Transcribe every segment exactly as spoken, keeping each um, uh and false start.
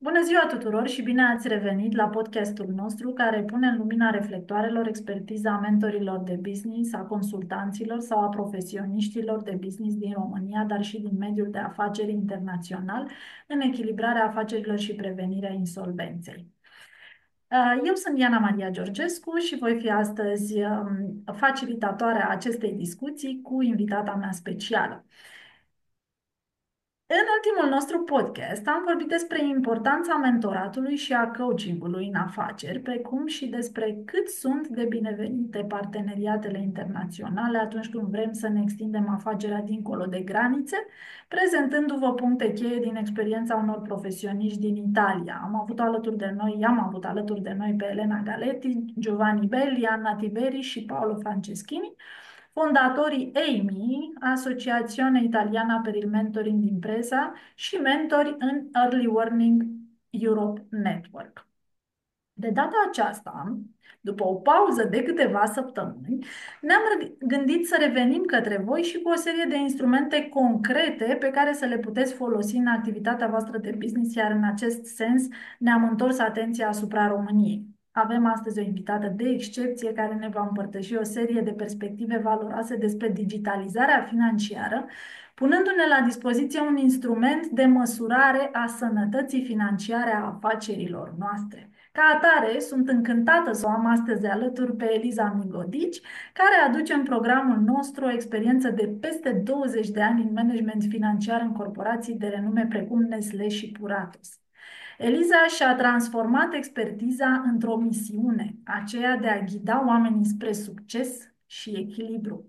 Bună ziua tuturor și bine ați revenit la podcastul nostru care pune în lumina reflectoarelor expertiza mentorilor de business, a consultanților sau a profesioniștilor de business din România, dar și din mediul de afaceri internațional, în echilibrarea afacerilor și prevenirea insolvenței. Eu sunt Diana Maria Georgescu și voi fi astăzi um, facilitatoarea acestei discuții cu invitata mea specială. În ultimul nostru podcast am vorbit despre importanța mentoratului și a coachingului în afaceri, precum și despre cât sunt de binevenite parteneriatele internaționale atunci când vrem să ne extindem afacerea dincolo de granițe, prezentându-vă puncte cheie din experiența unor profesioniști din Italia. Am avut alături de noi, i-am avut alături de noi pe Elena Galetti, Giovanni Belli, Anna Tiberi și Paolo Franceschini, fondatorii A M I, Asociazione Italiana per il Mentoring d'Impresa și mentori în Early Warning Europe Network. De data aceasta, după o pauză de câteva săptămâni, ne-am gândit să revenim către voi și cu o serie de instrumente concrete pe care să le puteți folosi în activitatea voastră de business, iar în acest sens ne-am întors atenția asupra României. Avem astăzi o invitată de excepție care ne va împărtăși o serie de perspective valoroase despre digitalizarea financiară, punându-ne la dispoziție un instrument de măsurare a sănătății financiare a afacerilor noastre. Ca atare, sunt încântată să o am astăzi alături pe Eliza Migodici, care aduce în programul nostru o experiență de peste douăzeci de ani în management financiar în corporații de renume precum Nestlé și Puratos. Eliza și-a transformat expertiza într-o misiune, aceea de a ghida oamenii spre succes și echilibru.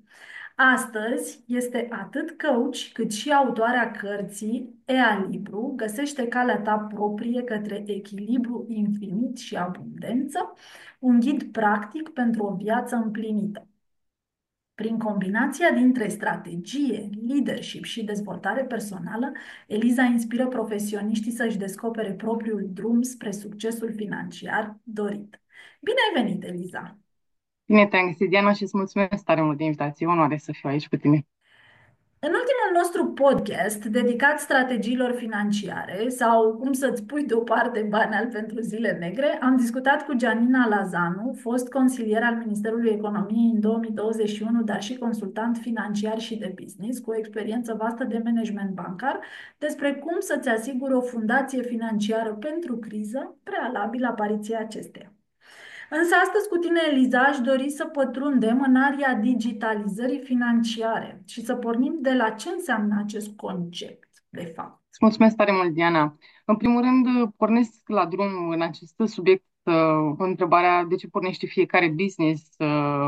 Astăzi este atât coach cât și autoarea cărții Ea Libru, găsește calea ta proprie către echilibru infinit și abundență, un ghid practic pentru o viață împlinită. Prin combinația dintre strategie, leadership și dezvoltare personală, Eliza inspiră profesioniștii să-și descopere propriul drum spre succesul financiar dorit. Bine ai venit, Eliza! Bine te-am găsit, Diana, și îți mulțumesc tare mult de invitație. Onoare să fiu aici cu tine. În ultimul nostru podcast dedicat strategiilor financiare sau cum să-ți pui deoparte bani al pentru zile negre, am discutat cu Gianina Lazanu, fost consilier al Ministerului Economiei în două mii douăzeci și unu, dar și consultant financiar și de business, cu o experiență vastă de management bancar, despre cum să-ți asiguri o fundație financiară pentru criză, prealabil apariției acesteia. Însă astăzi cu tine, Eliza, aș dori să pătrundem în aria digitalizării financiare și să pornim de la ce înseamnă acest concept, de fapt. Îți mulțumesc tare mult, Diana. În primul rând, pornesc la drum în acest subiect uh, cu întrebarea de ce pornește fiecare business uh,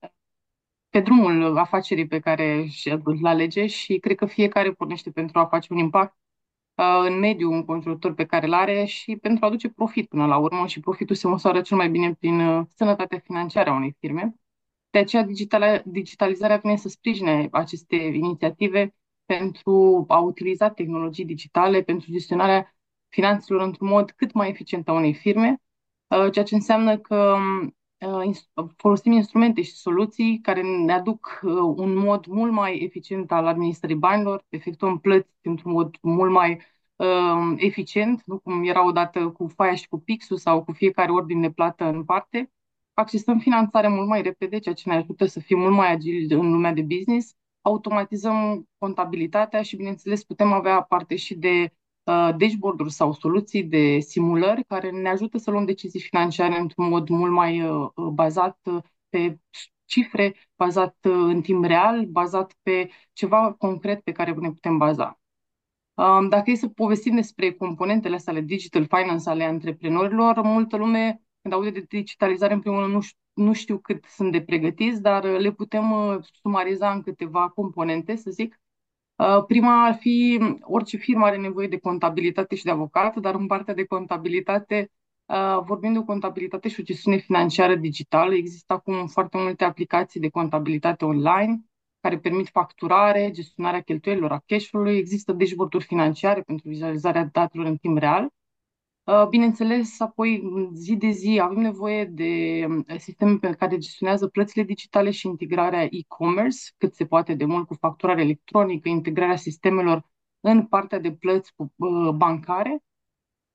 pe drumul afacerii pe care îl alege și cred că fiecare pornește pentru a face un impact uh, în mediul înconjurător pe care îl are și pentru a aduce profit până la urmă și profitul se măsoară cel mai bine prin uh, sănătatea financiară a unei firme. De aceea, digitala- digitalizarea vine să sprijine aceste inițiative pentru a utiliza tehnologii digitale pentru gestionarea finanțelor într-un mod cât mai eficient a unei firme, uh, ceea ce înseamnă că uh, ins- folosim instrumente și soluții care ne aduc uh, un mod mult mai eficient al administrării banilor, efectuăm plăți într-un mod mult mai uh, eficient, nu cum era odată cu faia și cu pixul sau cu fiecare ordine de plată în parte. Accesăm finanțare mult mai repede, ceea ce ne ajută să fim mult mai agili în lumea de business, automatizăm contabilitatea și, bineînțeles, putem avea parte și de uh, dashboard-uri sau soluții de simulări care ne ajută să luăm decizii financiare într-un mod mult mai uh, bazat uh, pe cifre, bazat uh, în timp real, bazat pe ceva concret pe care ne putem baza. Um, Dacă e să povestim despre componentele astea ale digital finance ale antreprenorilor, multă lume, când aude de digitalizare, în primul rând, nu știu, nu știu cât sunt de pregătiți, dar uh, le putem uh, sumariza în câteva componente, să zic. Uh, Prima ar fi, orice firmă are nevoie de contabilitate și de avocat, dar în partea de contabilitate, uh, vorbim de o contabilitate și o gestiune financiară digitală. Există acum foarte multe aplicații de contabilitate online care permit facturare, gestionarea cheltuielilor, a cash-ului. Există dashboard-uri financiare pentru vizualizarea datelor în timp real. Uh, Bineînțeles, apoi, zi de zi, avem nevoie de um, sisteme pe care gestionează plățile digitale și integrarea e-commerce, cât se poate de mult cu facturare electronică, integrarea sistemelor în partea de plăți uh, bancare.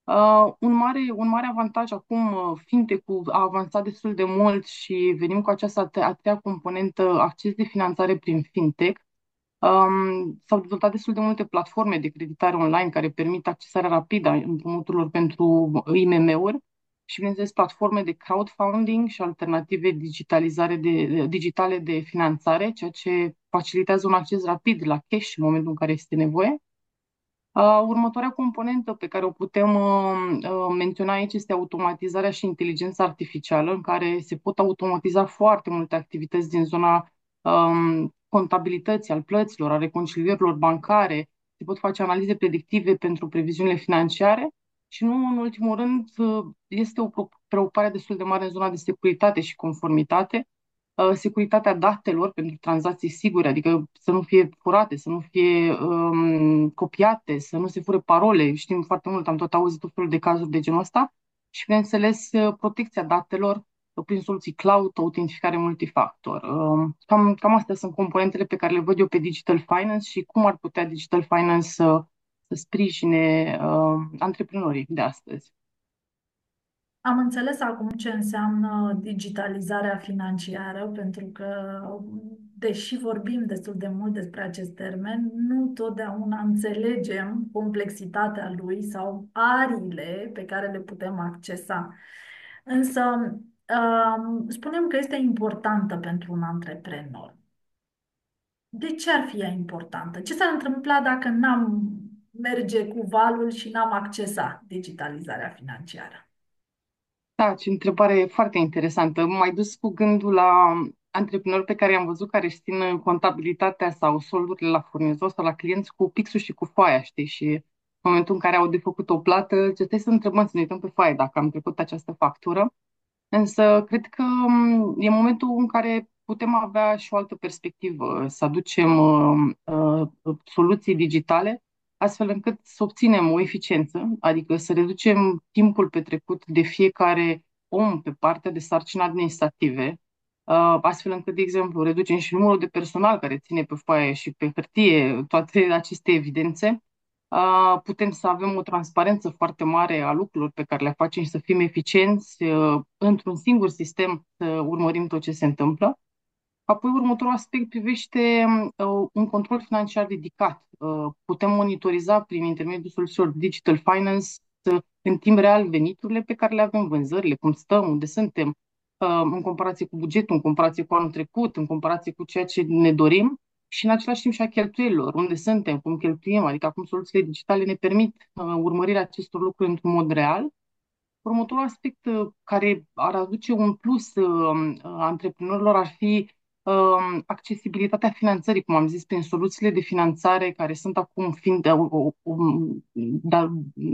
Uh, un mare, un mare avantaj acum, uh, fintech-ul a avansat destul de mult și venim cu această a tre- a treia componentă, acces de finanțare prin fintech. Um, s-au dezvoltat destul de multe platforme de creditare online care permit accesarea rapidă a împrumuturilor pentru I M M-uri și, bineînțeles, platforme de crowdfunding și alternative digitalizare de, digitale de finanțare, ceea ce facilitează un acces rapid la cash în momentul în care este nevoie. Uh, următoarea componentă pe care o putem uh, uh, menționa aici este automatizarea și inteligența artificială, în care se pot automatiza foarte multe activități din zona um, contabilității, al plăților, a reconcilierilor bancare, se pot face analize predictive pentru previziunile financiare și, nu în ultimul rând, uh, este o preocupare destul de mare în zona de securitate și conformitate, uh, securitatea datelor pentru tranzacții sigure, adică să nu fie furate, să nu fie um, copiate, să nu se fure parole. Știm foarte mult, am tot auzit tot felul de cazuri de genul ăsta și, bineînțeles, uh, protecția datelor uh, prin soluții cloud, autentificare multifactor. Um, cam, cam astea sunt componentele pe care le văd eu pe Digital Finance și cum ar putea Digital Finance să, să sprijine uh, antreprenorii de astăzi. Am înțeles acum ce înseamnă digitalizarea financiară, pentru că, deși vorbim destul de mult despre acest termen, nu totdeauna înțelegem complexitatea lui sau ariile pe care le putem accesa. Însă, um, spunem că este importantă pentru un antreprenor. De ce ar fi ea importantă? Ce s-ar întâmpla dacă n-am merge cu valul și n-am accesat digitalizarea financiară? Da, ce întrebare foarte interesantă. M-ai dus cu gândul la antreprenori pe care i-am văzut care își țin contabilitatea sau soldurile la furnizor sau la clienți cu pixul și cu foaia, știi? Și în momentul în care au de făcut o plată, ce stai să întrebăm, să ne uităm pe foaie dacă am trecut această factură. Însă, cred că m, e momentul în care putem avea și o altă perspectivă, să aducem uh, uh, soluții digitale, astfel încât să obținem o eficiență, adică să reducem timpul petrecut de fiecare om pe partea de sarcini administrative, uh, astfel încât, de exemplu, reducem și numărul de personal care ține pe foaie și pe hârtie toate aceste evidențe. Uh, putem să avem o transparență foarte mare a lucrurilor pe care le facem și să fim eficienți uh, într-un singur sistem, să urmărim tot ce se întâmplă. Apoi, următorul aspect privește uh, un control financiar ridicat. Uh, putem monitoriza prin intermediul soluțiilor Digital Finance uh, în timp real veniturile pe care le avem, vânzările, cum stăm, unde suntem, uh, în comparație cu bugetul, în comparație cu anul trecut, în comparație cu ceea ce ne dorim și în același timp și a cheltuielilor, unde suntem, cum cheltuim, adică acum soluțiile digitale ne permit uh, urmărirea acestor lucruri într-un mod real. Următorul aspect uh, care ar aduce un plus uh, uh, antreprenorilor ar fi uh, accesibilitatea finanțării, cum am zis, prin soluțiile de finanțare care sunt acum fiind, uh, uh, um, da,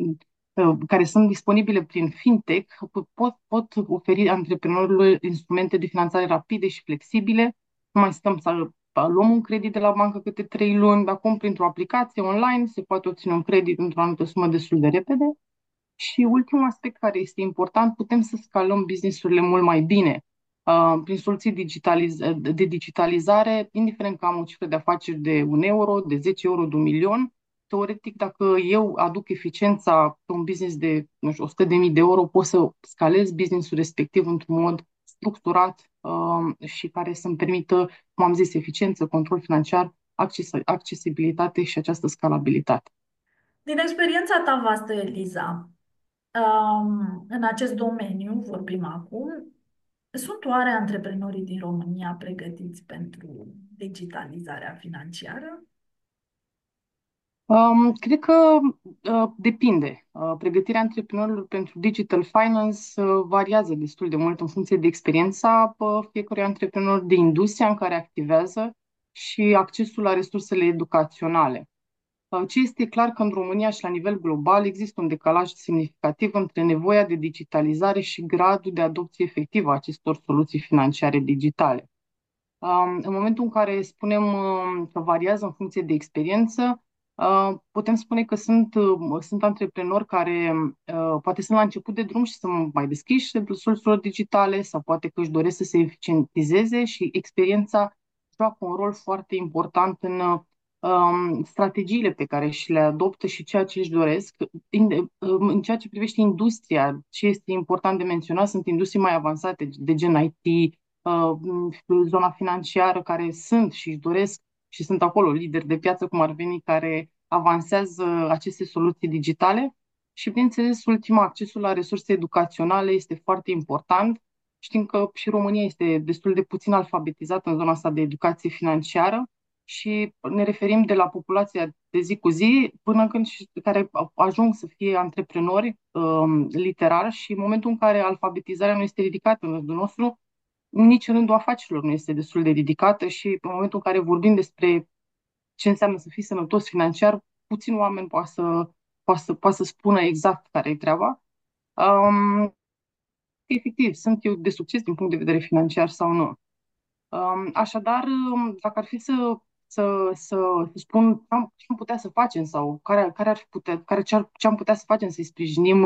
uh, care sunt disponibile prin fintech, pot, pot oferi antreprenorilor instrumente de finanțare rapide și flexibile. Nu mai stăm să luăm un credit de la bancă câte trei luni, acum printr-o aplicație online se poate obține un credit într-o anumită sumă destul de repede. Și ultimul aspect care este important, putem să scalăm businessurile mult mai bine uh, prin soluții digitaliz- de digitalizare, indiferent că am o cifră de afaceri de un euro, de zece euro, de un milion. Teoretic, dacă eu aduc eficiența pe un business de, nu știu, o sută de mii de euro, pot să scalez businessul respectiv într-un mod structurat uh, și care să-mi permită, cum am zis, eficiență, control financiar, acces- accesibilitate și această scalabilitate. Din experiența ta vastă, Eliza, um, în acest domeniu, vorbim acum, sunt oare antreprenorii din România pregătiți pentru digitalizarea financiară? Um, cred că uh, depinde. Uh, pregătirea antreprenorilor pentru digital finance uh, variază destul de mult în funcție de experiența uh, fiecărui antreprenor, de industria în care activează și accesul la resursele educaționale. Uh, ce este clar că în România și la nivel global există un decalaj semnificativ între nevoia de digitalizare și gradul de adopție efectivă a acestor soluții financiare digitale. Um, În momentul în care spunem um, că variază în funcție de experiență, uh, putem spune că sunt, uh, sunt antreprenori care uh, poate sunt la început de drum și sunt mai deschiși soluțiilor digitale sau poate că își doresc să se eficientizeze și experiența joacă un rol foarte important în uh, um, strategiile pe care și le adoptă și ceea ce își doresc. In, um, în ceea ce privește industria, ce este important de menționat sunt industrii mai avansate, de gen I T, uh, zona financiară, care sunt și își doresc și sunt acolo lideri de piață, cum ar veni, care avansează aceste soluții digitale. Și, bineînțeles, ultima, accesul la resurse educaționale este foarte important. Știm că și România este destul de puțin alfabetizată în zona asta de educație financiară și ne referim de la populația de zi cu zi până când și care ajung să fie antreprenori um, literari și în momentul în care alfabetizarea nu este ridicată în rândul nostru, nici în rândul afacerilor nu este destul de ridicată și în momentul în care vorbim despre ce înseamnă să fii sănătos financiar, puțin oameni poate să, poate să, poate să spună exact care e treaba. Um, Efectiv, sunt eu de succes din punct de vedere financiar sau nu? Um, Așadar, um, dacă ar fi să, să, să, să spun ce am, ce am putea să facem sau care, care ar fi putea, care ce, ar, ce am putea să facem să-i sprijinim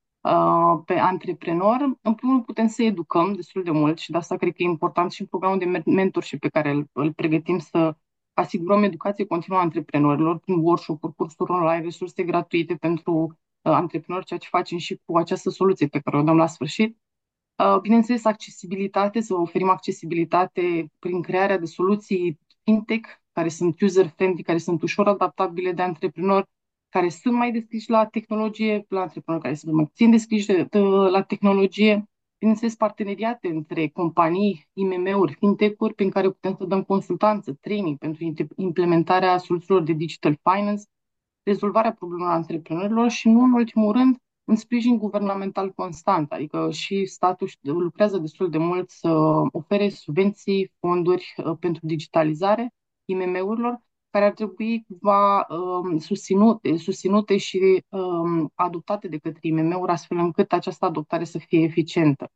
uh, pe antreprenor, în primul rând putem să educăm destul de mult și de asta cred că e important și în programul de mentorship pe care îl, îl pregătim să asigurăm educație continuă a antreprenorilor prin workshop-uri, cursuri online, resurse gratuite pentru uh, antreprenori, ceea ce facem și cu această soluție pe care o dăm la sfârșit. Uh, Bineînțeles, accesibilitate, să oferim accesibilitate prin crearea de soluții fintech, care sunt user-friendly, care sunt ușor adaptabile de antreprenori, care sunt mai deschiși la tehnologie, la antreprenori care sunt mai puțin deschiși de, de, la tehnologie. Bineînțeles, parteneriate între companii, I M M-uri, fintech-uri, prin care putem să dăm consultanță, training pentru implementarea soluțiilor de digital finance, rezolvarea problemelor antreprenorilor și, nu în ultimul rând, un sprijin guvernamental constant, adică și statul lucrează destul de mult să ofere subvenții, fonduri uh, pentru digitalizare I M M-urilor, care ar trebui cumva um, susținute, susținute și um, adoptate de către I M M-uri, astfel încât această adoptare să fie eficientă.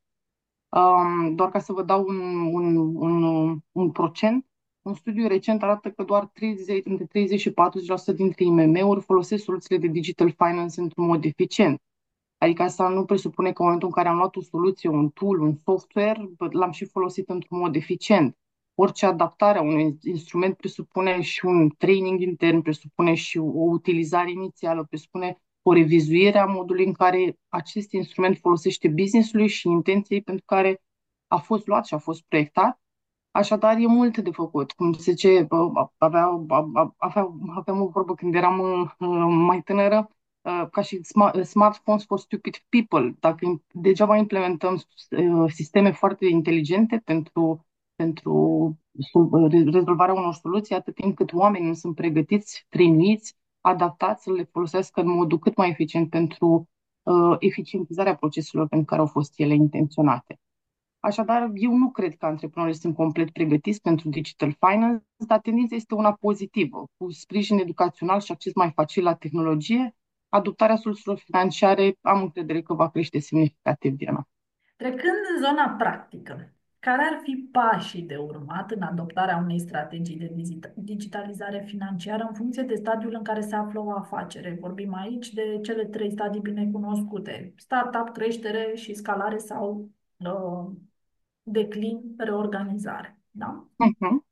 Um, doar ca să vă dau un, un, un, un procent, un studiu recent arată că doar treizeci, între treizeci și patruzeci la sută dintre I M M-uri folosesc soluțiile de digital finance într-un mod eficient. Adică asta nu presupune că în momentul în care am luat o soluție, un tool, un software, l-am și folosit într-un mod eficient. Orice adaptare a unui instrument presupune și un training intern, presupune și o utilizare inițială, presupune o revizuire a modului în care acest instrument folosește business-ului și intenției pentru care a fost luat și a fost proiectat. Așadar, e multe de făcut. Cum se zice, avea, avea, aveam o vorbă când eram uh, mai tânără, uh, ca și smart, smartphones for stupid people. Dacă im- degeaba implementăm uh, sisteme foarte inteligente pentru, pentru sol- re- rezolvarea unor soluții, atât timp cât oamenii nu sunt pregătiți, trăiniți, adaptați să le folosească în modul cât mai eficient pentru uh, eficientizarea proceselor pentru care au fost ele intenționate. Așadar, eu nu cred că antreprenorii sunt complet pregătiți pentru digital finance, dar tendința este una pozitivă. Cu sprijin educațional și acces mai facil la tehnologie, adoptarea soluțiilor financiare am încredere că va crește semnificativ, Diana. Trecând în zona practică, care ar fi pașii de urmat în adoptarea unei strategii de vizita- digitalizare financiară în funcție de stadiul în care se află o afacere? Vorbim aici de cele trei stadii bine cunoscute: startup, creștere și scalare sau uh, declin, reorganizare. Da? Mhm.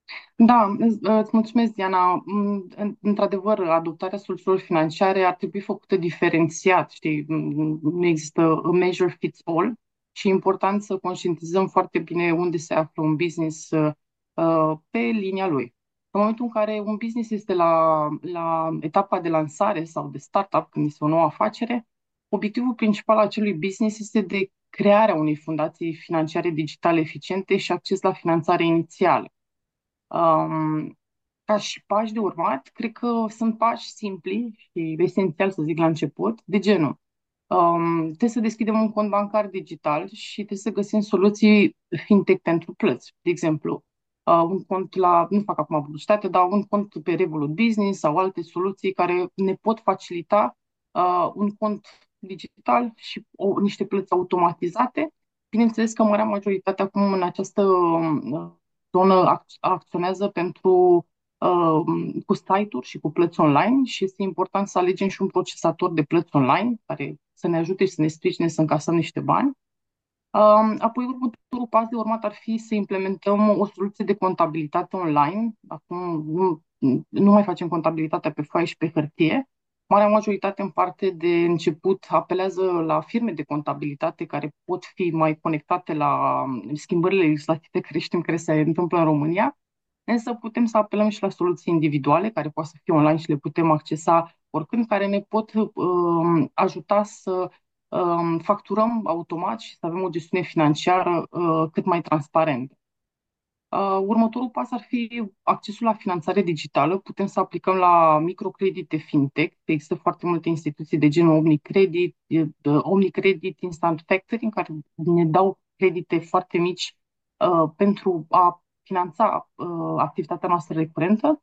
Da, îți îți mulțumesc, Diana. Mm, în- Într-adevăr, adoptarea soluțiilor financiare ar trebui făcută diferențiat, știi? Mm, Nu există a measure fits all și e important să conștientizăm foarte bine unde se află un business uh, uh, pe linia lui. În momentul în care un business este la, la etapa de lansare sau de startup, când este o nouă afacere, obiectivul principal al acelui business este de crearea unei fundații financiare digitale eficiente și acces la finanțare inițială. Um, Ca și pași de urmat, cred că sunt pași simpli și esențial să zic la început, de genul. Um, trebuie să deschidem un cont bancar digital și trebuie să găsim soluții fintech pentru plăți. De exemplu, uh, un cont la, nu fac acum publicitate, dar un cont pe Revolut Business sau alte soluții care ne pot facilita uh, un cont digital și o, niște plăți automatizate. Bineînțeles că marea majoritate acum în această uh, zonă ac- acționează pentru uh, cu site-uri și cu plăți online și este important să alegem și un procesator de plăți online care să ne ajute și să ne sprijine să încasăm niște bani. Um, Apoi, următorul pas de urmat ar fi să implementăm o soluție de contabilitate online. Acum nu, nu mai facem contabilitatea pe foaie și pe hârtie. Marea majoritate, în parte de început, apelează la firme de contabilitate care pot fi mai conectate la um, schimbările legislative care știm care se întâmplă în România. Însă putem să apelăm și la soluții individuale care pot să fie online și le putem accesa oricând, care ne pot um, ajuta să um, facturăm automat și să avem o gestiune financiară uh, cât mai transparentă. Uh, următorul pas ar fi accesul la finanțare digitală. Putem să aplicăm la microcredite fintech. Există foarte multe instituții de genul Omnicredit, eh, Omnicredit, Instant Factoring, care ne dau credite foarte mici uh, pentru a finanța uh, activitatea noastră recurentă.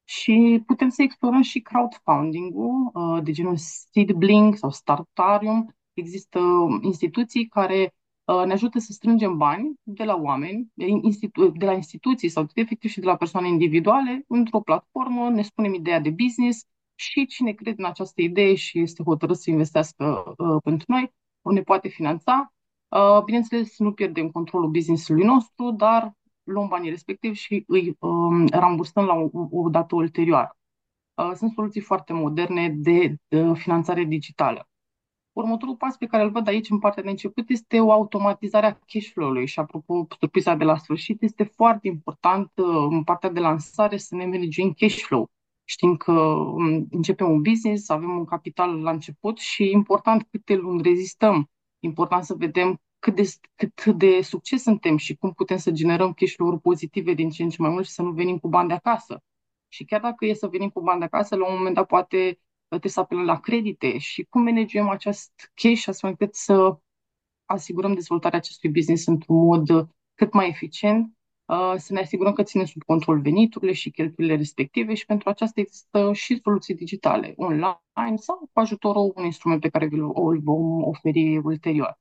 Și putem să explorăm și crowdfunding-ul, uh, de genul Seedblink sau Startarium. Există instituții care uh, ne ajută să strângem bani de la oameni, de, institu- de la instituții sau efectiv și de la persoane individuale într-o platformă, ne spunem ideea de business și cine crede în această idee și este hotărât să investească uh, pentru noi, ne poate finanța. Uh, bineînțeles, nu pierdem controlul business-ului nostru, dar luăm banii respectivi și îi um, rambursăm la o, o dată ulterioară. Uh, sunt soluții foarte moderne de, de finanțare digitală. Următorul pas pe care îl văd aici în partea de început este o automatizare a cash flow-ului și apropo, surpriza de la sfârșit, este foarte important uh, în partea de lansare să ne managem cash flow. Știm că um, începem un business, avem un capital la început și e important câte luni rezistăm. Important să vedem cât de, cât de succes suntem și cum putem să generăm cash flow-uri pozitive din ce în ce mai mult și să nu venim cu bani de acasă. Și chiar dacă e să venim cu bani de acasă, la un moment dat poate trebuie să apelăm la credite și cum managem acest cash astfel încât să asigurăm dezvoltarea acestui business într-un mod uh, cât mai eficient, uh, să ne asigurăm că ținem sub control veniturile și cheltuielile respective și pentru aceasta există și soluții digitale online sau cu ajutorul unui instrument pe care vi-l îl vom oferi ulterior.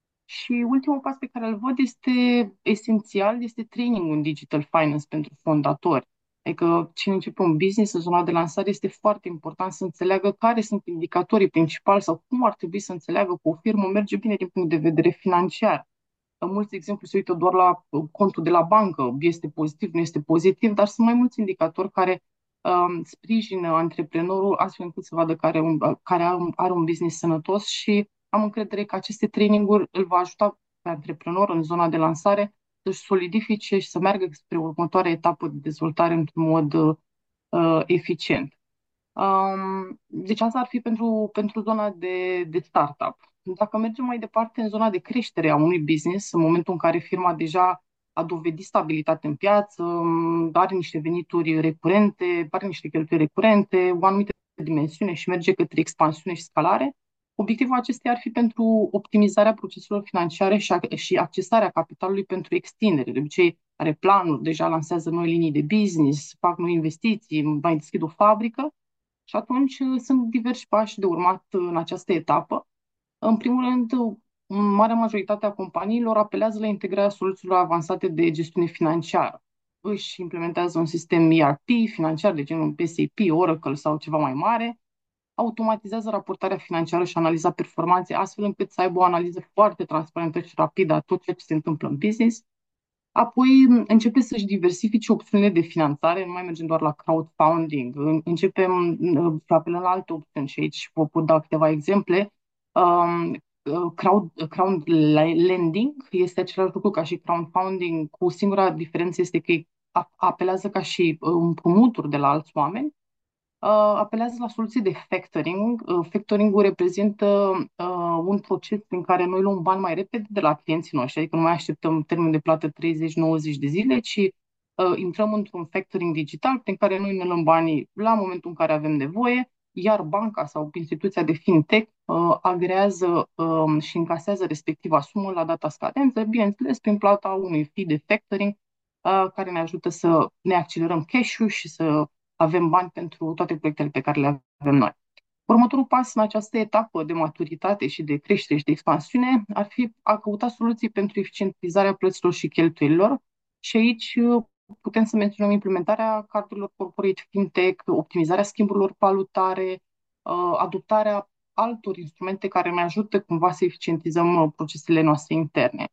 Și ultimul pas pe care îl văd este esențial, este training în digital finance pentru fondatori. Adică cine începe un business în zona de lansare este foarte important să înțeleagă care sunt indicatorii principali sau cum ar trebui să înțeleagă că o firmă merge bine din punct de vedere financiar. Mulți, de exemplu, se uită doar la uh, contul de la bancă, este pozitiv, nu este pozitiv, dar sunt mai mulți indicatori care um, sprijină antreprenorul astfel încât să vadă care, un, care are, un, are un business sănătos și am încredere că aceste traininguri îl va ajuta pe antreprenor în zona de lansare să-și solidifice și să meargă spre următoarea etapă de dezvoltare într-un mod uh, eficient. Um, deci asta ar fi pentru, pentru zona de, de startup. Dacă mergem mai departe în zona de creștere a unui business, în momentul în care firma deja a dovedit stabilitate în piață, um, are niște venituri recurente, are niște cheltuieli recurente, o anumită dimensiune și merge către expansiune și scalare, obiectivul acesteia ar fi pentru optimizarea proceselor financiare și, a, și accesarea capitalului pentru extindere. De obicei are planuri, deja lansează noi linii de business, fac noi investiții, mai deschid o fabrică și atunci uh, sunt diversi pași de urmat uh, în această etapă. În primul rând, uh, marea majoritate a companiilor apelează la integrarea soluțiilor avansate de gestiune financiară. Își implementează un sistem E R P financiar de genul S A P, Oracle sau ceva mai mare, automatizează raportarea financiară și analiza performanței, astfel încât să aibă o analiză foarte transparentă și rapidă a tot ceea ce se întâmplă în business. Apoi începe să-și diversifice opțiunile de finanțare, nu mai mergem doar la crowdfunding, începem uh, să apelăm la alte opțiuni și aici vă pot da câteva exemple. Um, uh, crowd, crowd lending este același lucru ca și crowdfunding, cu singura diferență este că apelează ca și uh, împrumuturi de la alți oameni, uh, apelează la soluții de factoring. Uh, factoring-ul reprezintă uh, un proces prin care noi luăm bani mai repede de la clienții noștri, adică nu mai așteptăm termen de plată treizeci nouăzeci de zile, ci uh, intrăm într-un factoring digital prin care noi ne luăm banii la momentul în care avem nevoie, iar banca sau instituția de fintech uh, agrează uh, și încasează respectiva sumă la data scadență, bineînțeles prin plata unui fee de factoring uh, care ne ajută să ne accelerăm cash-ul și să avem bani pentru toate proiectele pe care le avem noi. Următorul pas în această etapă de maturitate și de creștere și de expansiune ar fi a căuta soluții pentru eficientizarea plăților și cheltuielilor și aici uh, putem să menționăm implementarea cardurilor corporate fintech, optimizarea schimburilor valutare, uh, adoptarea altor instrumente care ne ajută cumva să eficientizăm uh, procesele noastre interne.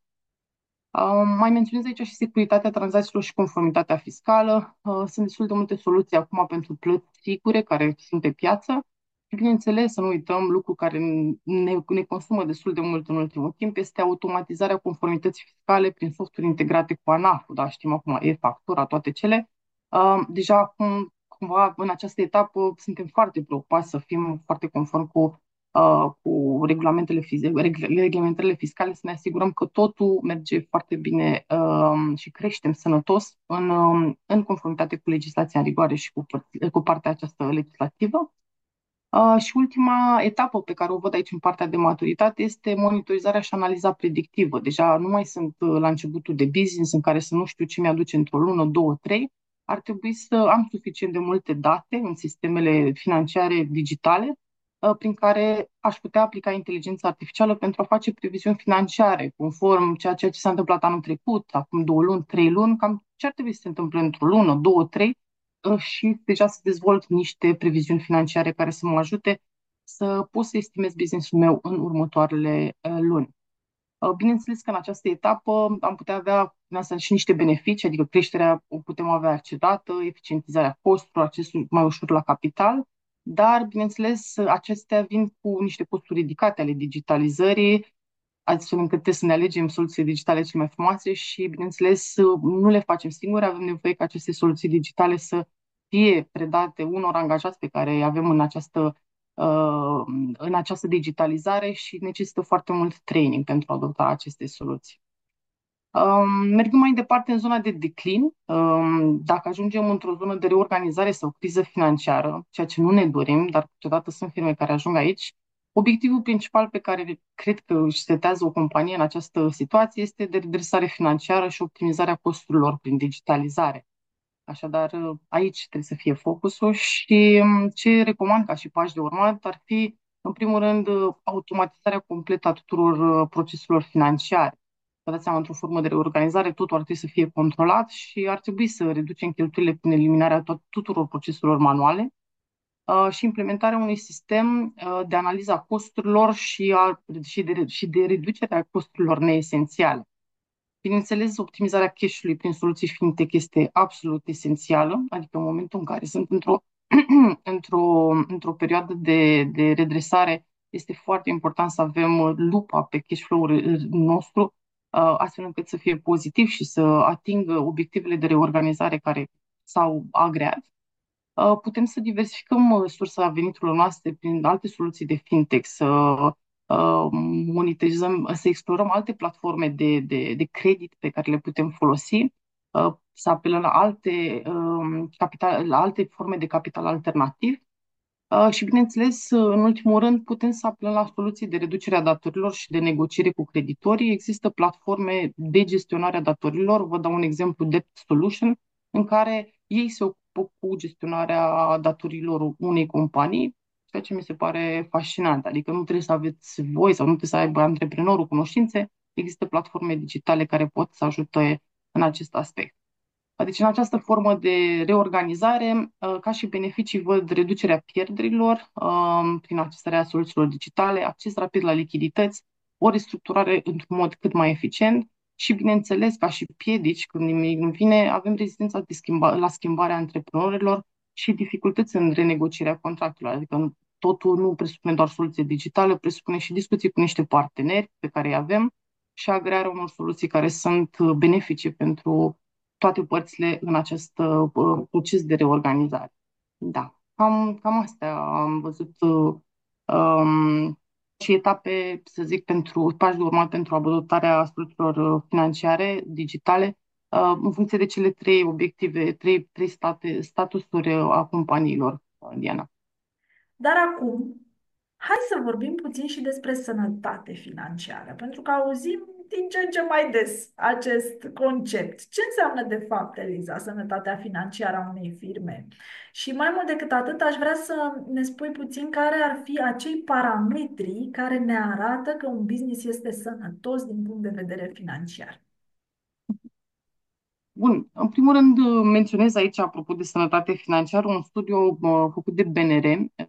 Uh, mai menționez aici și securitatea tranzacțiilor și conformitatea fiscală. Uh, sunt destul de multe soluții acum pentru plăți sigure care sunt pe piață. Și, bineînțeles, să nu uităm, lucru care ne, ne consumă destul de mult în ultimul timp, este automatizarea conformității fiscale prin softuri integrate cu ANAF-ul, da, știm acum, e-factura, toate cele. Uh, deja acum, cumva, în această etapă, suntem foarte preocupați să fim foarte conform cu uh, cu regulamentele, reglementările fiscale, să ne asigurăm că totul merge foarte bine uh, și creștem sănătos în, uh, în conformitate cu legislația în rigoare și cu, cu partea aceasta legislativă. Uh, și ultima etapă pe care o văd aici în partea de maturitate este monitorizarea și analiza predictivă. Deja nu mai sunt uh, la începutul de business în care să nu știu ce mi-aduce într-o lună, două, trei. Ar trebui să am suficient de multe date în sistemele financiare digitale uh, prin care aș putea aplica inteligența artificială pentru a face previziuni financiare, conform ceea ce s-a întâmplat anul trecut, acum două luni, trei luni, cam ce ar trebui să se întâmple într-o lună, două, trei, uh, și deja să dezvolt niște previziuni financiare care să mă ajute să pot să estimez business-ul meu în următoarele uh, luni. Uh, Bineînțeles că în această etapă am putea avea din asta și niște beneficii, adică creșterea o putem avea accelerată, eficientizarea costurilor, accesul mai ușor la capital, dar, bineînțeles, acestea vin cu niște costuri ridicate ale digitalizării, astfel încât trebuie să ne alegem soluțiile digitale cele mai frumoase și, bineînțeles, nu le facem singuri, avem nevoie ca aceste soluții digitale să fie predate unor angajați pe care îi avem în această, uh, în această digitalizare și necesită foarte mult training pentru a adopta aceste soluții. Um, mergând mai departe în zona de declin, um, dacă ajungem într-o zonă de reorganizare sau criză financiară, ceea ce nu ne dorim, dar câteodată sunt firme care ajung aici, obiectivul principal pe care cred că își setează o companie în această situație este de redresare financiară și optimizarea costurilor prin digitalizare. Așadar, aici trebuie să fie focusul și um, ce recomand ca și pași de urmat ar fi, în primul rând, automatizarea completă a tuturor uh, proceselor financiare. Vă dați seama, într-o formă de reorganizare, totul ar trebui să fie controlat și ar trebui să reducem cheltuielile prin eliminarea tot, tuturor proceselor manuale uh, și implementarea unui sistem uh, de analiză a costurilor și, a, și, de, și de reducerea costurilor neesențiale. Bineînțeles, optimizarea cash-ului prin soluții fintech este absolut esențială, adică în momentul în care sunt într-o, într-o, într-o perioadă de, de redresare, este foarte important să avem lupa pe cash flow-ul nostru, uh, astfel încât să fie pozitiv și să atingă obiectivele de reorganizare care s-au agreat. Uh, putem să diversificăm uh, sursa veniturilor noastre prin alte soluții de fintech, să uh, monitorizăm, să explorăm alte platforme de, de, de credit pe care le putem folosi, uh, să apelăm la alte, um, capital, la alte forme de capital alternativ. Uh, și, bineînțeles, uh, în ultimul rând, putem să apelăm la soluții de reducere a datorilor și de negociere cu creditorii. Există platforme de gestionare a datorilor. Vă dau un exemplu, Debt Solution, în care ei se ocupă cu gestionarea datorilor unei companii, ceea ce mi se pare fascinant. Adică nu trebuie să aveți voi sau nu trebuie să aibă antreprenorul cunoștințe. Există platforme digitale care pot să ajute în acest aspect. Deci, în această formă de reorganizare, uh, ca și beneficii, văd reducerea pierderilor uh, prin accesarea soluțiilor digitale, acces rapid la lichidități, o restructurare într-un mod cât mai eficient și, bineînțeles, ca și piedici, când nimic nu vine, avem rezistența de schimba, la schimbarea antreprenorilor și dificultăți în renegocierea contractelor. Adică totul nu presupune doar soluție digitală, presupune și discuții cu niște parteneri pe care îi avem și agrearea unor soluții care sunt benefice pentru toate părțile în acest uh, proces de reorganizare. Da, cam, cam astea am văzut uh, um, și etape, să zic, pentru pași de urmat pentru adoptarea soluțiilor uh, financiare, digitale, uh, în funcție de cele trei obiective, trei, trei state, statusuri uh, a companiilor, uh, Diana. Dar acum, hai să vorbim puțin și despre sănătate financiară, pentru că auzim din ce în ce mai des acest concept. Ce înseamnă de fapt, Eliza, sănătatea financiară a unei firme? Și mai mult decât atât, aș vrea să ne spui puțin care ar fi acei parametri care ne arată că un business este sănătos din punct de vedere financiar. Bun, în primul rând menționez aici, apropo de sănătate financiară, un studiu uh, făcut de B N R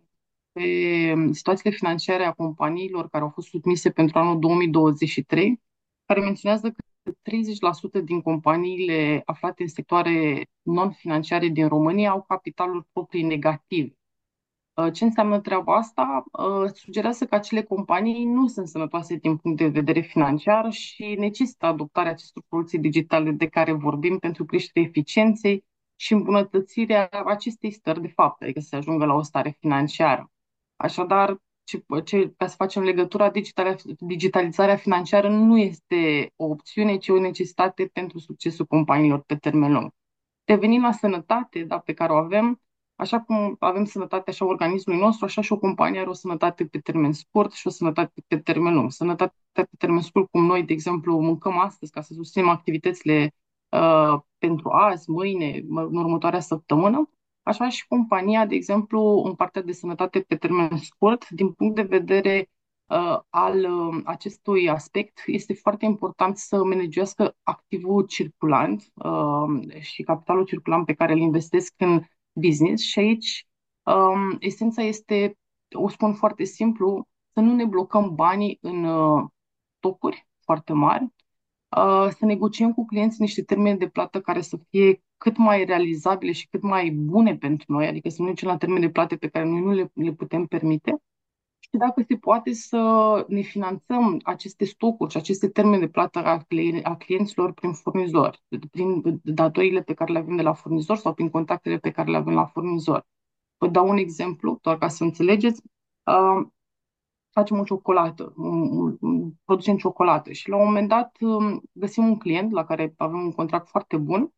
pe situațiile financiare a companiilor care au fost submise pentru anul două mii douăzeci și trei, care menționează că treizeci la sută din companiile aflate în sectoare non-financiare din România au capitaluri proprii negative. Uh, Ce înseamnă treaba asta? Uh, Sugerează că acele companii nu sunt sănătoase din punct de vedere financiar și necesită adoptarea acestor soluții digitale de care vorbim pentru creșterea eficienței și îmbunătățirea acestei stări de fapt, adică să se ajungă la o stare financiară. Așadar, ce, ce, ca să facem legătura, digitale- digitalizarea financiară nu este o opțiune, ci o necesitate pentru succesul companiilor pe termen lung. Revenind la sănătate, da, pe care o avem, așa cum avem sănătatea așa organismului nostru, așa și o companie are o sănătate pe termen scurt și o sănătate pe termen lung. Sănătatea pe termen scurt, cum noi, de exemplu, mâncăm astăzi ca să susținem activitățile uh, pentru azi, mâine, mă- în următoarea săptămână, așa și compania, de exemplu, în partea de sănătate pe termen scurt, din punct de vedere uh, al uh, acestui aspect, este foarte important să managească activul circulant uh, și capitalul circulant pe care îl investesc în business. Și aici um, esența este, o spun foarte simplu, să nu ne blocăm banii în uh, stocuri foarte mari, uh, să negociem cu clienții niște termeni de plată care să fie cât mai realizabile și cât mai bune pentru noi, adică să nu ducem la termeni de plată pe care noi nu le, le putem permite și dacă se poate să ne finanțăm aceste stocuri și aceste termene de plată a, cli- a clienților prin furnizori, prin datoriile pe care le avem de la furnizor sau prin contactele pe care le avem la furnizor. Vă dau un exemplu, doar ca să înțelegeți. Uh, Facem o ciocolată, un- un- un- producem ciocolată și la un moment dat um, găsim un client la care avem un contract foarte bun.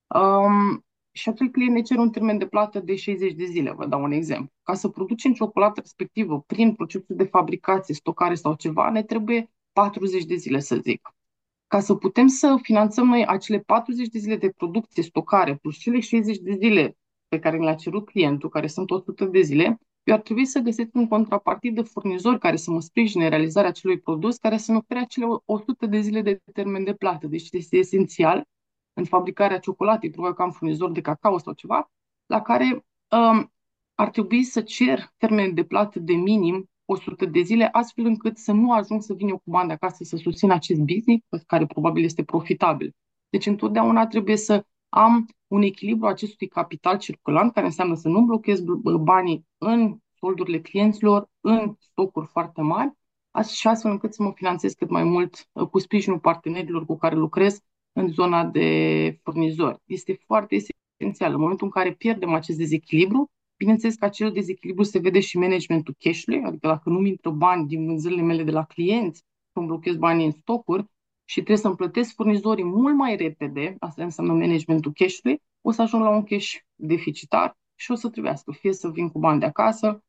Um, și acel client ne cere un termen de plată de șaizeci de zile, vă dau un exemplu. Ca să producem ciocolată respectivă prin procesul de fabricație, stocare sau ceva, ne trebuie patruzeci de zile, să zic. Ca să putem să finanțăm noi acele patruzeci de zile de producție, stocare, plus cele șaizeci de zile pe care le-a cerut clientul, care sunt o sută de zile, eu ar trebui să găsesc un contrapartid de furnizori care să mă sprijine în realizarea acelui produs, care să-mi ofere acele o sută de zile de termen de plată. Deci este esențial în fabricarea ciocolatei, probabil că am furnizor de cacao sau ceva, la care um, ar trebui să cer termen de plată de minim o sută de zile, astfel încât să nu ajung să vin eu cu bani de acasă să susțin acest business, care probabil este profitabil. Deci întotdeauna trebuie să am un echilibru acestui capital circulant, care înseamnă să nu blochez banii în soldurile clienților, în stocuri foarte mari, și astfel încât să mă finanțez cât mai mult uh, cu sprijinul partenerilor cu care lucrez în zona de furnizori. Este foarte esențial. În momentul în care pierdem acest dezechilibru, bineînțeles că acel dezechilibru se vede și managementul cash-ului, adică dacă nu-mi intră bani din vânzările mele de la clienți, îmi blochez banii în stocuri și trebuie să-mi plătesc furnizorii mult mai repede, asta înseamnă managementul cash-ului, o să ajung la un cash deficitar și o să trebuiască fie să vin cu bani de acasă,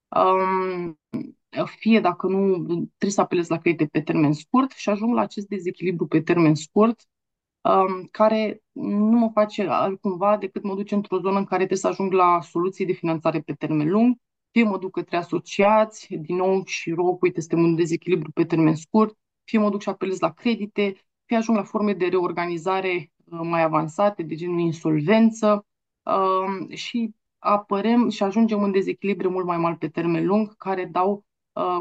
um, fie dacă nu, trebuie să apelez la credite pe termen scurt și ajung la acest dezechilibru pe termen scurt, um, care nu mă face altcumva decât mă duce într-o zonă în care trebuie să ajung la soluții de finanțare pe termen lung, fie mă duc către asociați, din nou și rog, uite, suntem în dezechilibru pe termen scurt, fie mă duc și apelez la credite, fie ajung la forme de reorganizare uh, mai avansate, de genul insolvență, um, și apărem și ajungem în dezechilibre mult mai mari pe termen lung, care dau uh,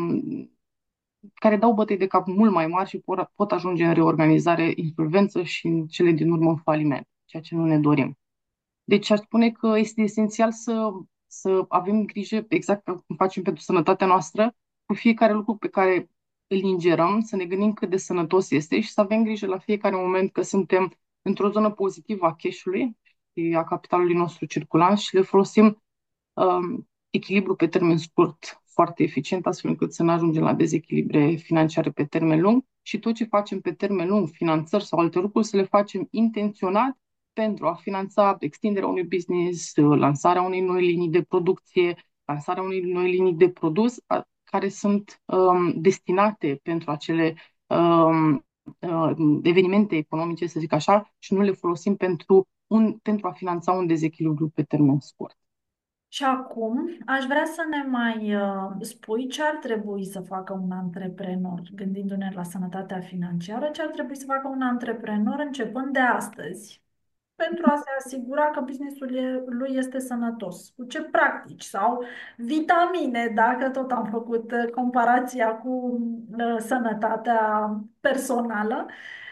care dau bătăi de cap mult mai mari și pot, pot ajunge în reorganizare, insolvență și în cele din urmă în faliment, ceea ce nu ne dorim. Deci aș spune că este esențial să, să avem grijă, exact cum facem pentru sănătatea noastră, cu fiecare lucru pe care îl ingerăm, să ne gândim cât de sănătos este și să avem grijă la fiecare moment că suntem într-o zonă pozitivă a cash-ului și a capitalului nostru circulant și le folosim um, echilibru pe termen scurt foarte eficient, astfel încât să nu ajungem la dezechilibre financiare pe termen lung și tot ce facem pe termen lung, finanțări sau alte lucruri, să le facem intenționat pentru a finanța extinderea unui business, lansarea unei noi linii de producție, lansarea unei noi linii de produs, a, care sunt um, destinate pentru acele um, uh, evenimente economice, să zic așa, și nu le folosim pentru, un, pentru a finanța un dezechilibru pe termen scurt. Și acum aș vrea să ne mai uh, spui ce ar trebui să facă un antreprenor, gândindu-ne la sănătatea financiară, ce ar trebui să facă un antreprenor începând de astăzi. pentru a se asigura că businessul e- lui este sănătos? Cu ce practici sau vitamine, dacă tot am făcut uh, comparația cu uh, sănătatea personală,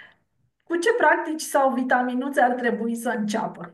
cu ce practici sau vitaminuțe ar trebui să înceapă?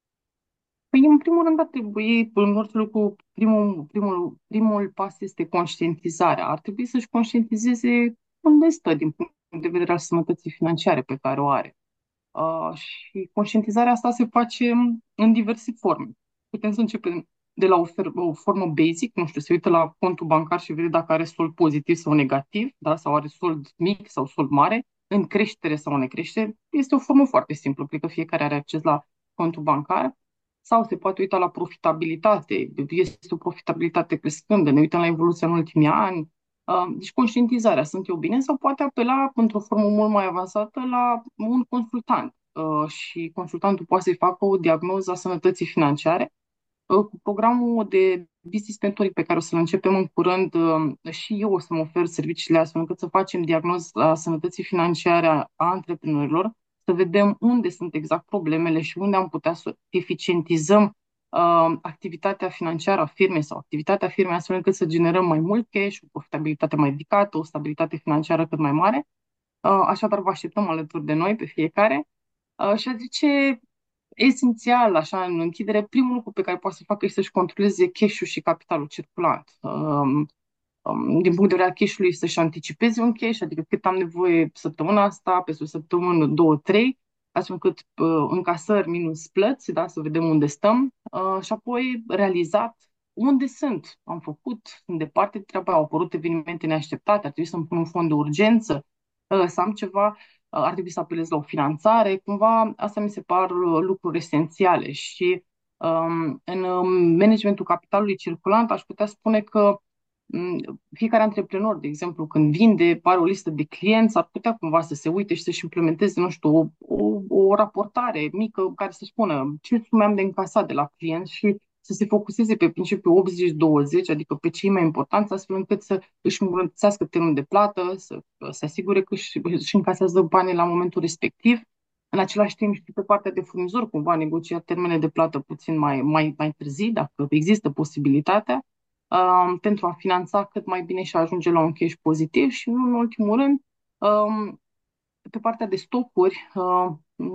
Păi, în primul rând, ar trebui, în orice lucru, primul, primul, primul pas este conștientizarea. Ar trebui să-și conștientizeze unde stă din punct de vedere al sănătății financiare pe care o are. Uh, și conștientizarea asta se face în diverse forme. Putem să începem de la o, fer- o formă basic, nu știu, se uită la contul bancar și vede dacă are sold pozitiv sau negativ, da? Sau are sold mic sau sold mare, în creștere sau în necreștere. Este o formă foarte simplă, cred că fiecare are acces la contul bancar. Sau se poate uita la profitabilitate, este o profitabilitate crescândă, ne uităm la evoluția în ultimii ani. Uh, Deci conștientizarea, sunt eu bine, sau poate apela într-o formă mult mai avansată la un consultant. Uh, Și consultantul poate să-i facă o diagnoză a sănătății financiare. Uh, Cu programul de business mentoring pe care o să-l începem în curând, uh, și eu o să mă ofer serviciile astfel încât să facem diagnoza sănătății financiare a antreprenorilor, să vedem unde sunt exact problemele și unde am putea să eficientizăm uh, activitatea financiară a firmei sau activitatea firmei astfel încât să generăm mai mult cash, o profitabilitate mai ridicată, o stabilitate financiară cât mai mare. Uh, Așadar, vă așteptăm alături de noi pe fiecare. Uh, Și a zice, esențial, așa, în închidere, primul lucru pe care poate să facă este să-și controleze cash-ul și capitalul circulant. Um, um, din punct de vedere al cash-ului, să-și anticipeze un cash, adică cât am nevoie săptămâna asta, peste o săptămână, două, trei, astfel încât uh, încasări minus plăți, da, să vedem unde stăm, uh, și apoi realizat unde sunt. Am făcut, sunt departe de treaba, au apărut evenimente neașteptate, ar trebui să-mi pun un fond de urgență, uh, să am ceva, uh, ar trebui să apelez la o finanțare, cumva, asta mi se par uh, lucruri esențiale și um, în um, managementul capitalului circulant aș putea spune că Mm, fiecare antreprenor, de exemplu, când vinde, are o listă de clienți, ar putea cumva să se uite și să-și implementeze, nu știu, o, o, o raportare mică care să spună ce sume am de încasat de la clienți și să se focuseze pe principiul optzeci douăzeci, adică pe cei mai importanți, astfel încât să își îmbunătățească termenul de plată, să se asigure că își, își încasează banii la momentul respectiv. În același timp și pe partea de furnizor, cumva negocia termene de plată puțin mai, mai, mai târzii, dacă există posibilitatea, um, pentru a finanța cât mai bine și a ajunge la un cash pozitiv și, nu în ultimul rând, um, pe partea de stocuri, uh,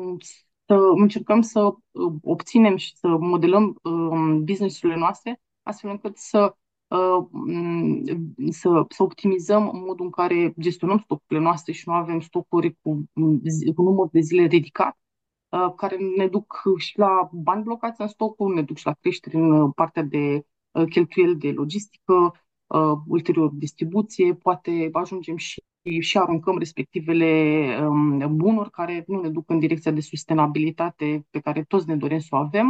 să încercăm să uh, obținem și să modelăm um, business-urile noastre astfel încât să, uh, m, să, să optimizăm modul în care gestionăm stocurile noastre și nu avem stocuri cu, zi- cu număr de zile ridicat, uh, care ne duc și la bani blocați în stocul, ne duc și la creștere în uh, partea de uh, cheltuieli de logistică, uh, ulterior distribuție, poate ajungem și, și aruncăm respectivele um, bunuri care nu ne duc în direcția de sustenabilitate pe care toți ne dorim să o avem.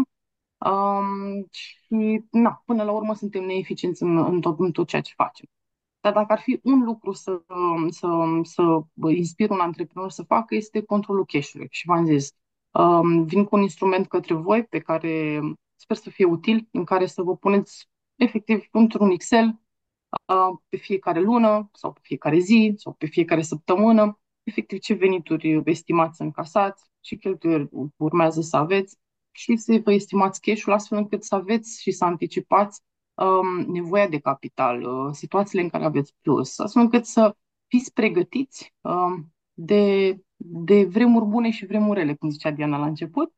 Um, și, na, până la urmă suntem neeficienți în, în, tot, în tot ceea ce facem. Dar dacă ar fi un lucru să, să, să inspir un antreprenor să facă, este controlul cash-ului. Și v-am zis, um, vin cu un instrument către voi pe care sper să fie util, în care să vă puneți efectiv într-un Excel, uh, pe fiecare lună sau pe fiecare zi sau pe fiecare săptămână, efectiv ce venituri estimați încasați, ce cheltuieli urmează să aveți și să vă estimați cash-ul astfel încât să aveți și să anticipați um, nevoia de capital, uh, situațiile în care aveți plus, astfel încât să fiți pregătiți um, de, de vremuri bune și vremuri rele, cum zicea Diana la început,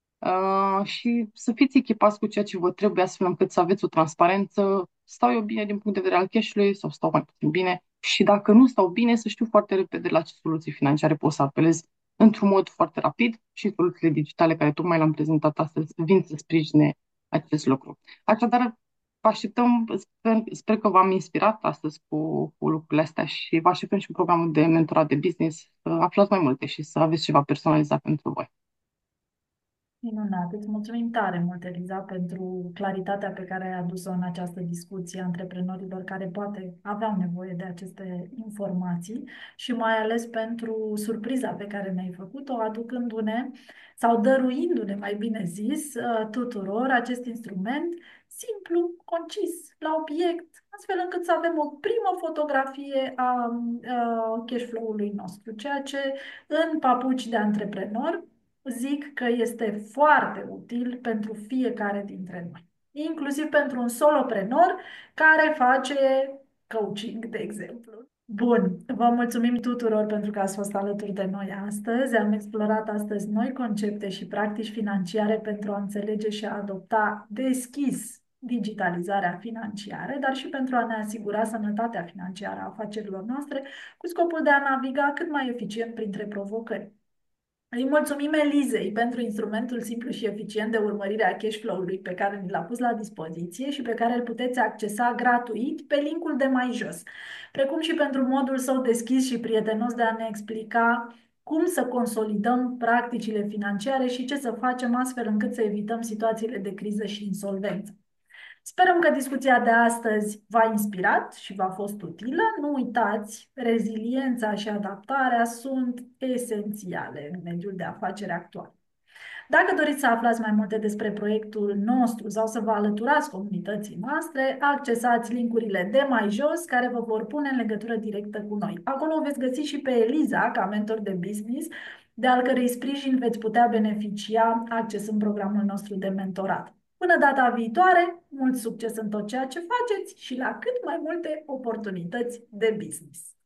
uh, și să fiți echipați cu ceea ce vă trebuie astfel încât să aveți o transparență. Stau eu bine din punct de vedere al cash-ului sau stau mai puțin bine? Și dacă nu stau bine, să știu foarte repede la ce soluții financiare pot să apelez într-un mod foarte rapid și soluțiile digitale care tocmai le-am prezentat astăzi vin să sprijine acest lucru. Așadar, vă așteptăm, sper, sper că v-am inspirat astăzi cu, cu lucrurile astea și vă așteptăm și în programul de mentorat de business să aflați mai multe și să aveți ceva personalizat pentru voi. Minunat, îți mulțumim tare mult, Eliza, pentru claritatea pe care ai adus-o în această discuție a antreprenorilor care poate aveau nevoie de aceste informații și mai ales pentru surpriza pe care ne-ai făcut-o, aducându-ne sau dăruindu-ne, mai bine zis, uh, tuturor acest instrument simplu, concis, la obiect, astfel încât să avem o primă fotografie a uh, cash flow-ului nostru, ceea ce în papuci de antreprenor zic că este foarte util pentru fiecare dintre noi, inclusiv pentru un soloprenor care face coaching, de exemplu. Bun, vă mulțumim tuturor pentru că ați fost alături de noi astăzi. Am explorat astăzi noi concepte și practici financiare pentru a înțelege și a adopta deschis digitalizarea financiară, dar și pentru a ne asigura sănătatea financiară a afacerilor noastre, cu scopul de a naviga cât mai eficient printre provocări. Îi mulțumim Elizei pentru instrumentul simplu și eficient de urmărire a cash flow-ului pe care ni l-a pus la dispoziție și pe care îl puteți accesa gratuit pe linkul de mai jos, precum și pentru modul său deschis și prietenos de a ne explica cum să consolidăm practicile financiare și ce să facem astfel încât să evităm situațiile de criză și insolvență. Sperăm că discuția de astăzi v-a inspirat și v-a fost utilă. Nu uitați, reziliența și adaptarea sunt esențiale în mediul de afaceri actual. Dacă doriți să aflați mai multe despre proiectul nostru sau să vă alăturați comunității noastre, accesați linkurile de mai jos care vă vor pune în legătură directă cu noi. Acolo o veți găsi și pe Eliza ca mentor de business, de al cărei sprijin veți putea beneficia accesând programul nostru de mentorat. Până data viitoare, mult succes în tot ceea ce faceți și la cât mai multe oportunități de business!